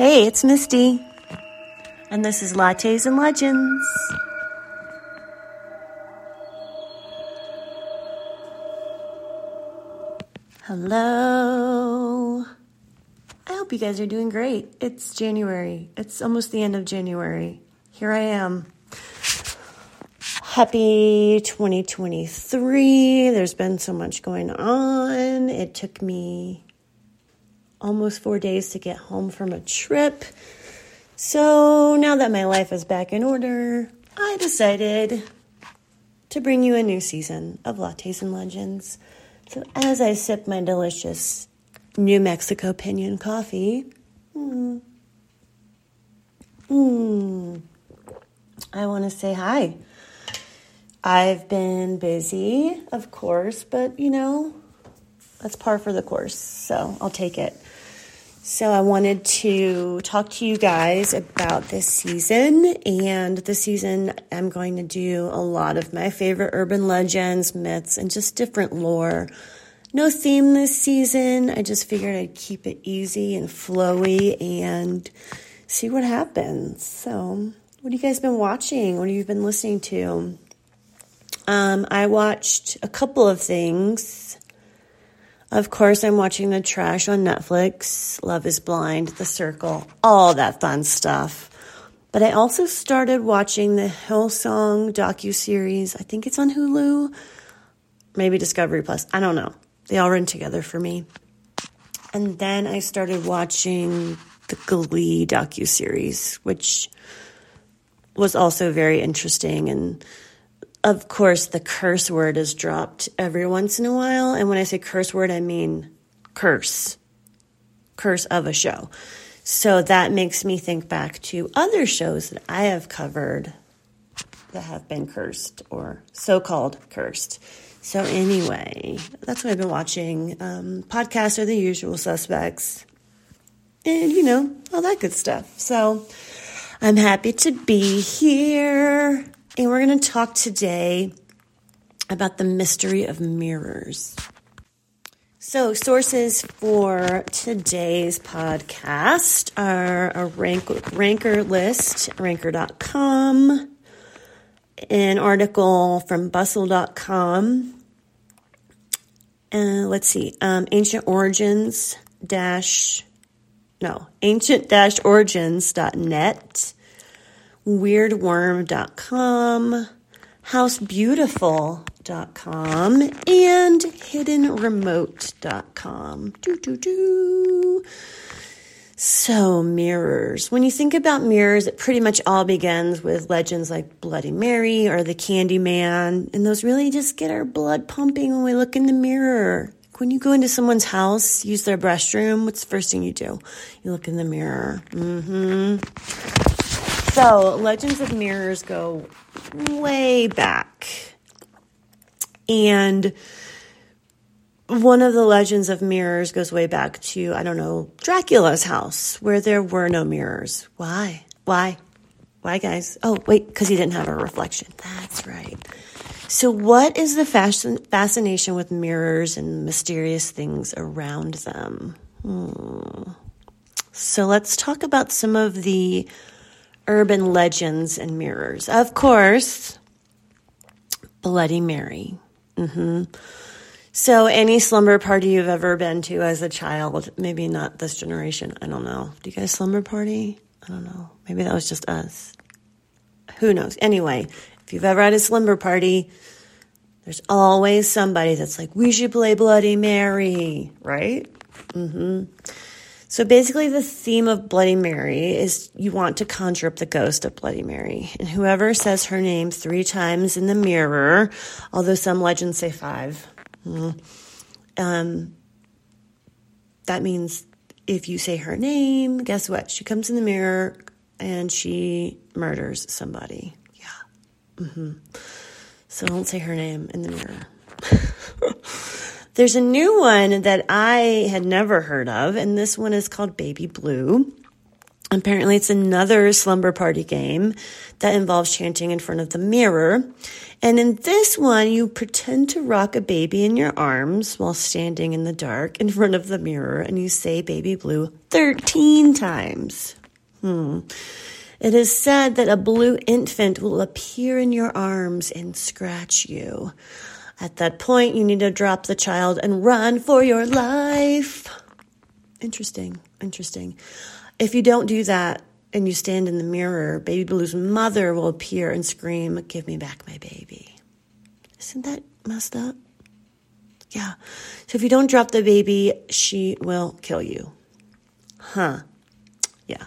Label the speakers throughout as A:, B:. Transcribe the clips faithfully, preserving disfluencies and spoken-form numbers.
A: Hey, it's Misty, and this is Lattes and Legends. Hello. I hope you guys are doing great. It's January. It's almost the end of January. Here I am. Happy twenty twenty-three. There's been so much going on. It took me almost four days to get home from a trip. So now that my life is back in order, I decided to bring you a new season of Lattes and Legends. So as I sip my delicious New Mexico Pinion coffee, mm, mm, I want to say hi. I've been busy, of course, but, you know, that's par for the course, so I'll take it. So I wanted to talk to you guys about this season, and this season I'm going to do a lot of my favorite urban legends, myths, and just different lore. No theme this season. I just figured I'd keep it easy and flowy and see what happens. So what have you guys been watching? What have you been listening to? Um, I watched a couple of things. Of course, I'm watching the trash on Netflix, Love is Blind, The Circle, all that fun stuff. But I also started watching the Hillsong docuseries. I think it's on Hulu, maybe Discovery Plus. I don't know. They all run together for me. And then I started watching the Glee docuseries, which was also very interesting. And of course, the curse word is dropped every once in a while. And when I say curse word, I mean curse. Curse of a show. So that makes me think back to other shows that I have covered that have been cursed or so-called cursed. So anyway, that's what I've been watching. Um, podcasts are the usual suspects. And, you know, all that good stuff. So I'm happy to be here. And we're going to talk today about the mystery of mirrors. So sources for today's podcast are a rank, ranker list, ranker dot com, an article from bustle dot com, and let's see, um, ancient origins dash, no, ancient dash origins dot net, weird worm dot com, house beautiful dot com, and hidden remote dot com. Doo, doo, doo. So, mirrors. When you think about mirrors, it pretty much all begins with legends like Bloody Mary or the Candyman, and those really just get our blood pumping when we look in the mirror. When you go into someone's house, use their restroom, what's the first thing you do? You look in the mirror. Mm-hmm. So, legends of mirrors go way back. And one of the legends of mirrors goes way back to, I don't know, Dracula's house, where there were no mirrors. Why? Why? Why, guys? Oh, wait, because he didn't have a reflection. That's right. So what is the fashion, fascination with mirrors and mysterious things around them? Hmm. So let's talk about some of the urban legends and mirrors. Of course, Bloody Mary. Mm-hmm. So any slumber party you've ever been to as a child, maybe not this generation, I don't know. Do you guys slumber party? I don't know. Maybe that was just us. Who knows? Anyway, if you've ever had a slumber party, there's always somebody that's like, we should play Bloody Mary, right? Mm-hmm. So basically the theme of Bloody Mary is you want to conjure up the ghost of Bloody Mary. And whoever says her name three times in the mirror, although some legends say five, um, that means if you say her name, guess what? She comes in the mirror and she murders somebody. Yeah. Mm-hmm. So don't say her name in the mirror. There's a new one that I had never heard of, and this one is called Baby Blue. Apparently, it's another slumber party game that involves chanting in front of the mirror. And in this one, you pretend to rock a baby in your arms while standing in the dark in front of the mirror, and you say baby blue thirteen times. Hmm. It is said that a blue infant will appear in your arms and scratch you. At that point, you need to drop the child and run for your life. Interesting, interesting. If you don't do that and you stand in the mirror, baby blue's mother will appear and scream, "Give me back my baby." Isn't that messed up? Yeah. So if you don't drop the baby, she will kill you. Huh. Yeah.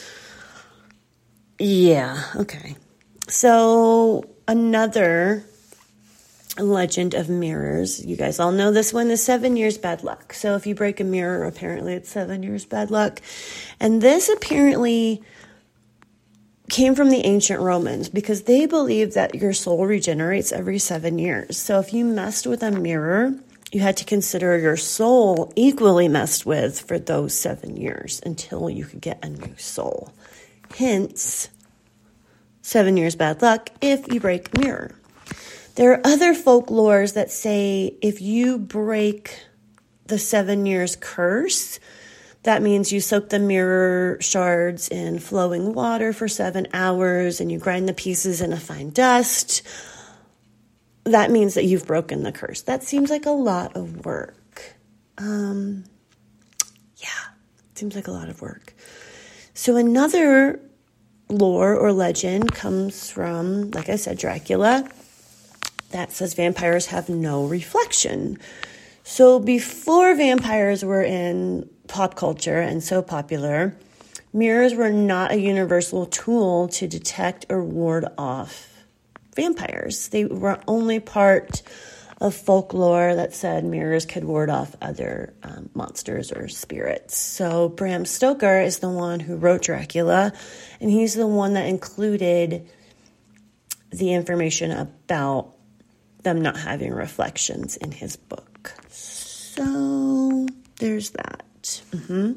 A: Yeah, okay. So another legend of mirrors. You guys all know this one is seven years bad luck. So if you break a mirror, apparently it's seven years bad luck. And this apparently came from the ancient Romans because they believed that your soul regenerates every seven years. So if you messed with a mirror, you had to consider your soul equally messed with for those seven years until you could get a new soul. Hence, seven years bad luck if you break a mirror. There are other folklores that say if you break the seven years curse, that means you soak the mirror shards in flowing water for seven hours and you grind the pieces in a fine dust. That means that you've broken the curse. That seems like a lot of work. Um, yeah, seems like a lot of work. So another lore or legend comes from, like I said, Dracula. That says vampires have no reflection. So before vampires were in pop culture and so popular, mirrors were not a universal tool to detect or ward off vampires. They were only part of folklore that said mirrors could ward off other um, monsters or spirits. So Bram Stoker is the one who wrote Dracula, and he's the one that included the information about them not having reflections in his book. So there's that. Mm-hmm.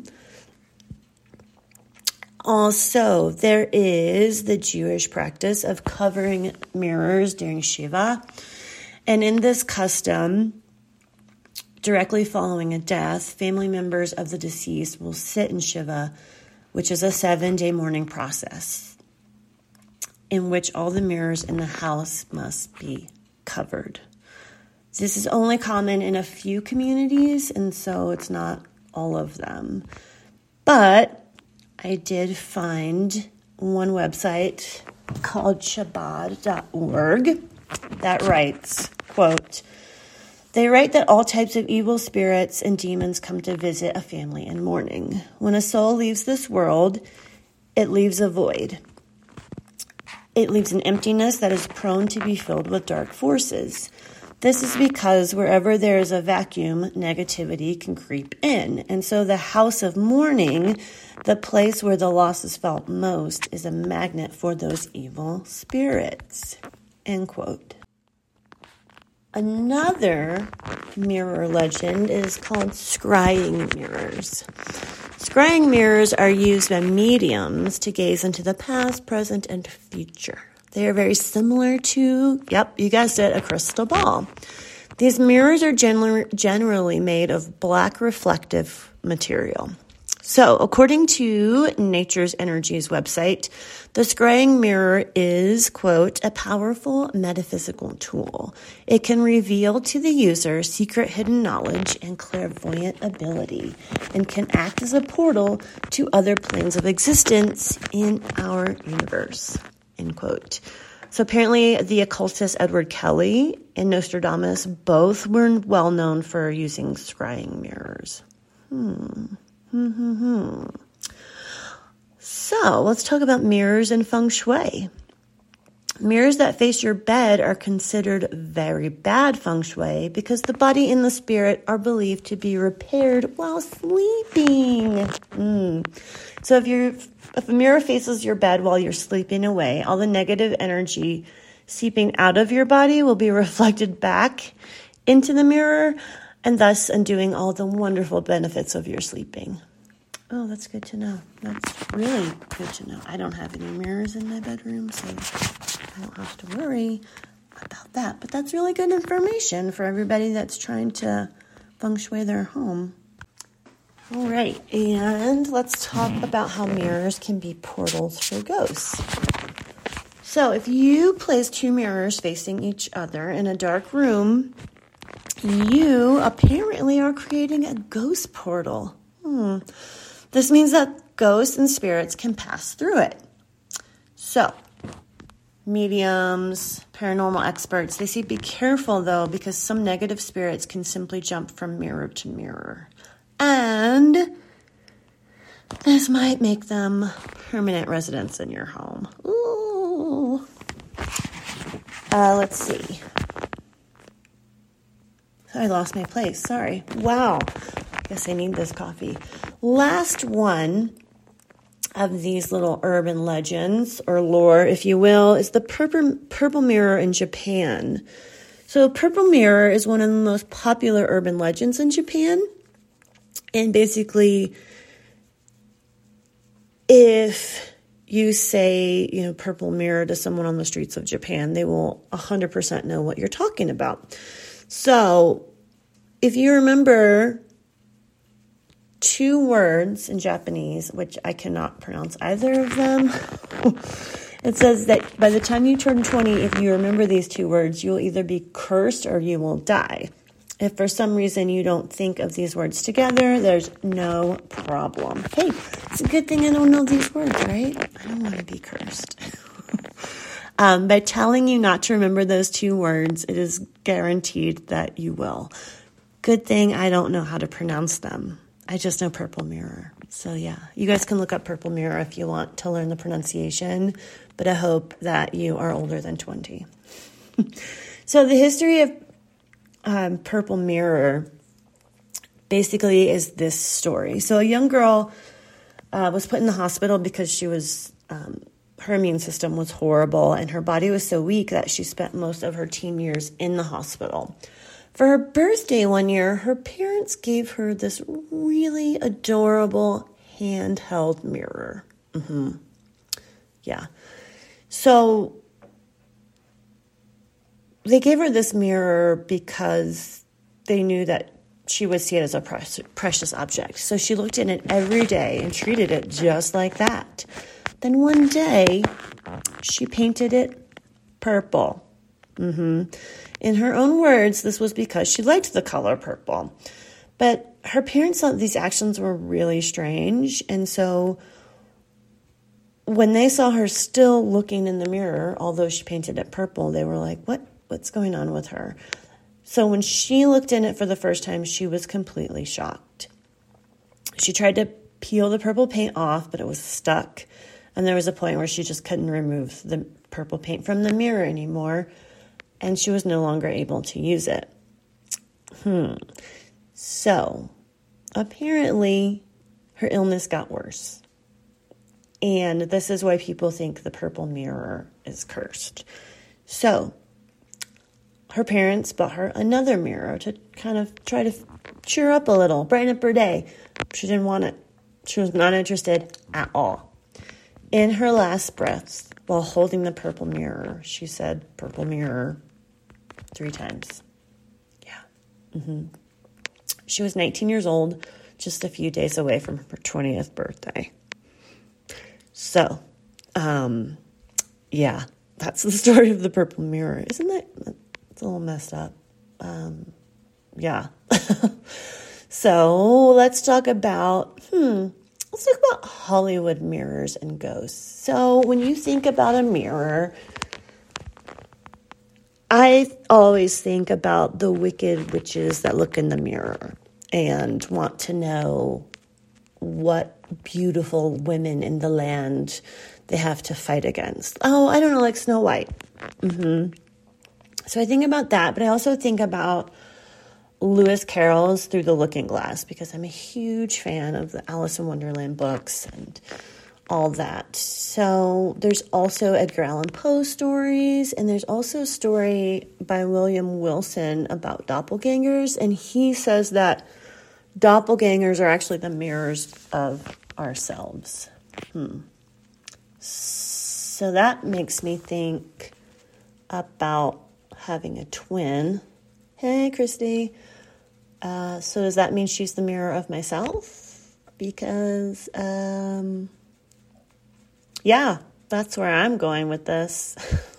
A: Also, there is the Jewish practice of covering mirrors during Shiva. And in this custom, directly following a death, family members of the deceased will sit in Shiva, which is a seven-day mourning process, in which all the mirrors in the house must be covered. This is only common in a few communities, and so it's not all of them. But I did find one website called Chabad dot org that writes, quote, "They write that all types of evil spirits and demons come to visit a family in mourning. When a soul leaves this world, it leaves a void. It leaves an emptiness that is prone to be filled with dark forces. This is because wherever there is a vacuum, negativity can creep in. And so the house of mourning, the place where the loss is felt most, is a magnet for those evil spirits." End quote. Another mirror legend is called scrying mirrors. Scrying mirrors are used by mediums to gaze into the past, present, and future. They are very similar to, yep, you guessed it, a crystal ball. These mirrors are generally generally made of black reflective material. So, according to Nature's Energy's website, the scrying mirror is, quote, "a powerful metaphysical tool. It can reveal to the user secret hidden knowledge and clairvoyant ability, and can act as a portal to other planes of existence in our universe," end quote. So apparently the occultist Edward Kelly and Nostradamus both were well known for using scrying mirrors. Hmm. Hmm. So let's talk about mirrors and feng shui. Mirrors that face your bed are considered very bad feng shui because the body and the spirit are believed to be repaired while sleeping. Mm. So if you're if a mirror faces your bed while you're sleeping away, all the negative energy seeping out of your body will be reflected back into the mirror, and thus undoing all the wonderful benefits of your sleeping. Oh, that's good to know. That's really good to know. I don't have any mirrors in my bedroom, so I don't have to worry about that. But that's really good information for everybody that's trying to feng shui their home. All right, and let's talk about how mirrors can be portals for ghosts. So if you place two mirrors facing each other in a dark room, you apparently are creating a ghost portal. Hmm. This means that ghosts and spirits can pass through it. So, mediums, paranormal experts, they say be careful though, because some negative spirits can simply jump from mirror to mirror. And this might make them permanent residents in your home. Ooh. Uh, let's see. I lost my place. Sorry. Wow. Guess I need this coffee. Last one of these little urban legends or lore, if you will, is the purple, purple mirror in Japan. So purple mirror is one of the most popular urban legends in Japan. And basically, if you say, you know, purple mirror to someone on the streets of Japan, they will one hundred percent know what you're talking about. So, if you remember two words in Japanese, which I cannot pronounce either of them, it says that by the time you turn twenty, if you remember these two words, you'll either be cursed or you will die. If for some reason you don't think of these words together, there's no problem. Hey, it's a good thing I don't know these words, right? I don't want to be cursed. um, by telling you not to remember those two words, it is guaranteed that you will. Good thing I don't know how to pronounce them. I just know purple mirror. So yeah, you guys can look up purple mirror if you want to learn the pronunciation, but I hope that you are older than twenty. So the history of Um, purple mirror basically is this story. So a young girl uh, was put in the hospital because she was, um, her immune system was horrible and her body was so weak that she spent most of her teen years in the hospital. For her birthday one year, her parents gave her this really adorable handheld mirror. Mm-hmm. Yeah. So they gave her this mirror because they knew that she would see it as a precious object. So she looked in it every day and treated it just like that. Then one day, she painted it purple. Mm-hmm. In her own words, this was because she liked the color purple. But her parents thought these actions were really strange. And so when they saw her still looking in the mirror, although she painted it purple, they were like, what? What's going on with her? So when she looked in it for the first time, she was completely shocked. She tried to peel the purple paint off, but it was stuck. And there was a point where she just couldn't remove the purple paint from the mirror anymore. And she was no longer able to use it. Hmm. So apparently her illness got worse. And this is why people think the purple mirror is cursed. So her parents bought her another mirror to kind of try to cheer up a little, brighten up her day. She didn't want it. She was not interested at all. In her last breaths, while holding the purple mirror, she said, purple mirror, three times. Yeah. Mm-hmm. She was nineteen years old, just a few days away from her twentieth birthday. So, um, yeah, that's the story of the purple mirror. Isn't that... It's a little messed up. Um, yeah. So let's talk about, hmm, let's talk about Hollywood mirrors and ghosts. So when you think about a mirror, I always think about the wicked witches that look in the mirror and want to know what beautiful women in the land they have to fight against. Oh, I don't know, like Snow White. Mm-hmm. So I think about that, but I also think about Lewis Carroll's Through the Looking Glass because I'm a huge fan of the Alice in Wonderland books and all that. So there's also Edgar Allan Poe stories, and there's also a story by William Wilson about doppelgangers, and he says that doppelgangers are actually the mirrors of ourselves. Hmm. So that makes me think about having a twin. Hey, Christy. Uh, so does that mean she's the mirror of myself? Because, um, yeah, that's where I'm going with this.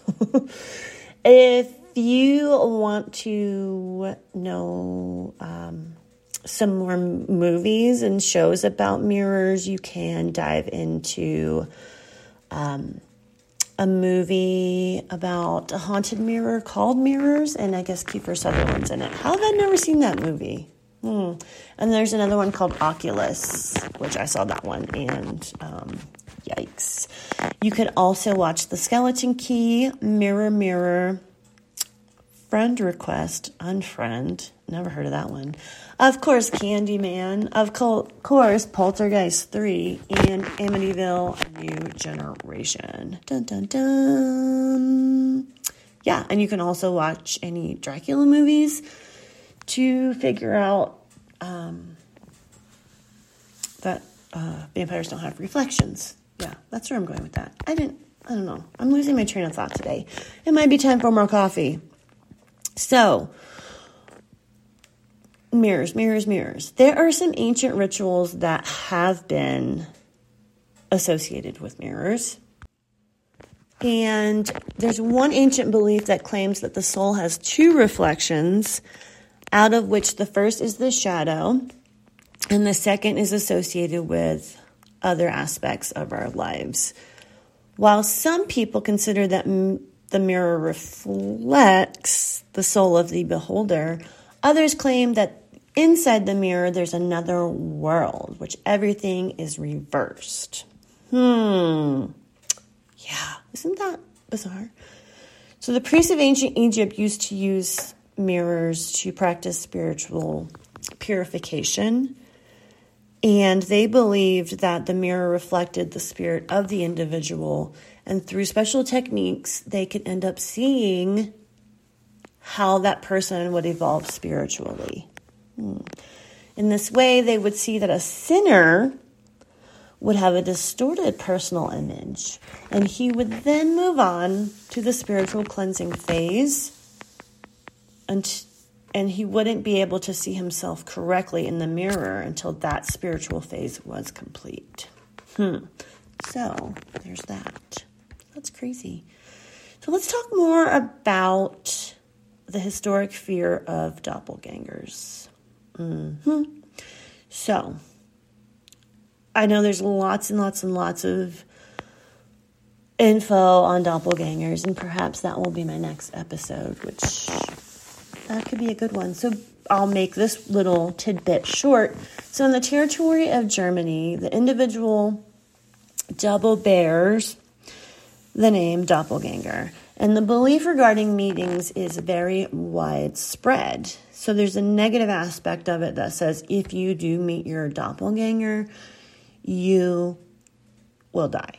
A: If you want to know um, some more movies and shows about mirrors, you can dive into um, a movie about a haunted mirror called Mirrors, and I guess Kiefer Sutherland's in it. How have I never seen that movie? Hmm. And there's another one called Oculus, which I saw that one, and um, yikes. You could also watch The Skeleton Key, Mirror, Mirror, Friend Request, Unfriend. Never heard of that one. Of course, Candyman. Of course, Poltergeist three and Amityville: A New Generation. Dun, dun, dun. Yeah, and you can also watch any Dracula movies to figure out um, that uh, vampires don't have reflections. Yeah, that's where I'm going with that. I didn't, I don't know. I'm losing my train of thought today. It might be time for more coffee. So, mirrors, mirrors, mirrors. There are some ancient rituals that have been associated with mirrors. And there's one ancient belief that claims that the soul has two reflections, out of which the first is the shadow, and the second is associated with other aspects of our lives. While some people consider that m- the mirror reflects the soul of the beholder, others claim that inside the mirror there's another world, which everything is reversed. Hmm. Yeah, isn't that bizarre? So the priests of ancient Egypt used to use mirrors to practice spiritual purification, and they believed that the mirror reflected the spirit of the individual, and through special techniques, they could end up seeing how that person would evolve spiritually. Hmm. In this way, they would see that a sinner would have a distorted personal image, and he would then move on to the spiritual cleansing phase, and, and he wouldn't be able to see himself correctly in the mirror until that spiritual phase was complete. Hmm. So, there's that. That's crazy. So let's talk more about the historic fear of doppelgangers. Mm-hmm. So, I know there's lots and lots and lots of info on doppelgangers, and perhaps that will be my next episode, which that could be a good one. So I'll make this little tidbit short. So in the territory of Germany, the individual double bears the name doppelganger, and the belief regarding meetings is very widespread. So there's a negative aspect of it that says if you do meet your doppelganger, you will die.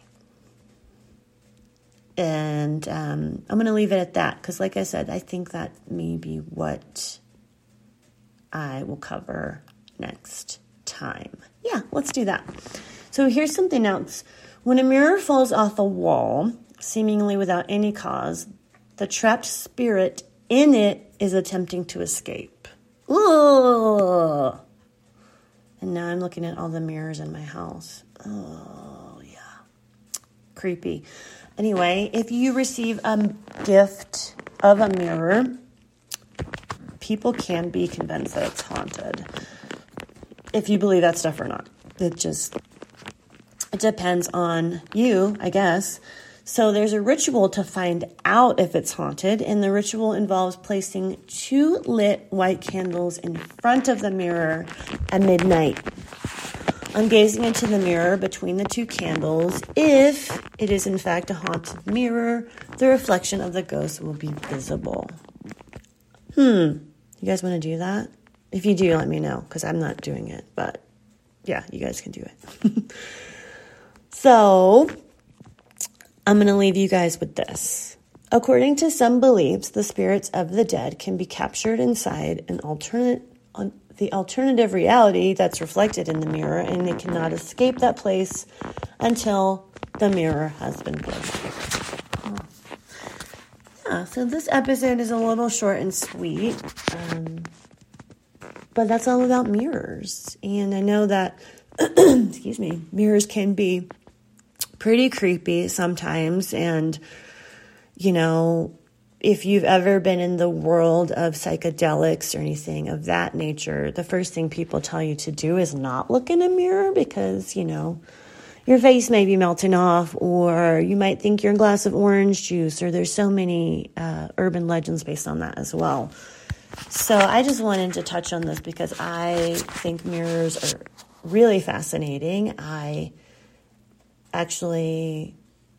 A: And um, I'm going to leave it at that because, like I said, I think that may be what I will cover next time. Yeah, let's do that. So here's something else. When a mirror falls off a wall, seemingly without any cause, the trapped spirit in it is attempting to escape. Ugh. And now I'm looking at all the mirrors in my house. Oh, yeah. Creepy. Anyway, if you receive a gift of a mirror, people can be convinced that it's haunted. If you believe that stuff or not. It just, it depends on you, I guess. So there's a ritual to find out if it's haunted, and the ritual involves placing two lit white candles in front of the mirror at midnight. On gazing into the mirror between the two candles, if it is in fact a haunted mirror, the reflection of the ghost will be visible. Hmm. You guys want to do that? If you do, let me know, because I'm not doing it. But yeah, you guys can do it. So I'm going to leave you guys with this. According to some beliefs, the spirits of the dead can be captured inside an alternate, on the alternative reality that's reflected in the mirror, and they cannot escape that place until the mirror has been broken. Oh. yeah, so this episode is a little short and sweet, um, but that's all about mirrors. And I know that, excuse me, mirrors can be pretty creepy sometimes. And, you know, if you've ever been in the world of psychedelics or anything of that nature, the first thing people tell you to do is not look in a mirror because, you know, your face may be melting off, or you might think you're a glass of orange juice, or there's so many uh, urban legends based on that as well. So I just wanted to touch on this because I think mirrors are really fascinating. I actually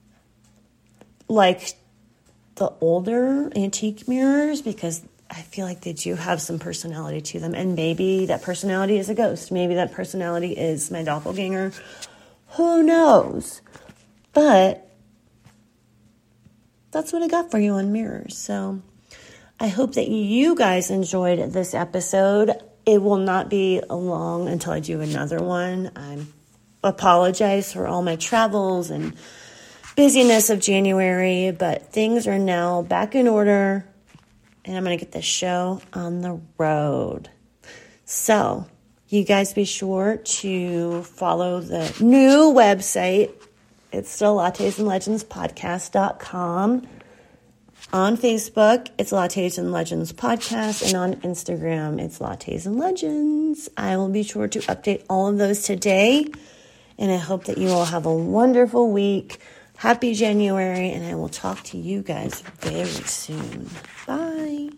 A: like the older antique mirrors because I feel like they do have some personality to them. And maybe that personality is a ghost. Maybe that personality is my doppelganger. Who knows? But that's what I got for you on mirrors. So I hope that you guys enjoyed this episode. It will not be long until I do another one. I apologize for all my travels and busyness of January, but things are now back in order, and I'm going to get this show on the road. So you guys be sure to follow the new website. It's still lattes and legends podcast dot com. On Facebook, it's Lattes and Legends Podcast, and on Instagram, it's Lattes and Legends. I will be sure to update all of those today, and I hope that you all have a wonderful week. Happy January, and I will talk to you guys very soon. Bye.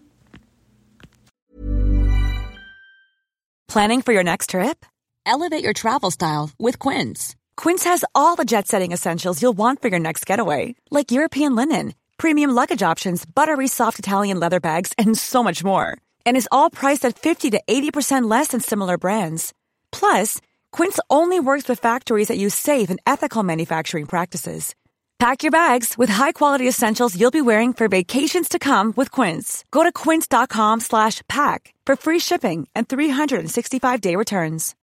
B: Planning for your next trip? Elevate your travel style with Quince. Quince has all the jet-setting essentials you'll want for your next getaway, like European linen, premium luggage options, buttery soft Italian leather bags, and so much more. And is all priced at fifty to eighty percent less than similar brands. Plus, Quince only works with factories that use safe and ethical manufacturing practices. Pack your bags with high-quality essentials you'll be wearing for vacations to come with Quince. Go to quince dot com slash pack for free shipping and three sixty-five day returns.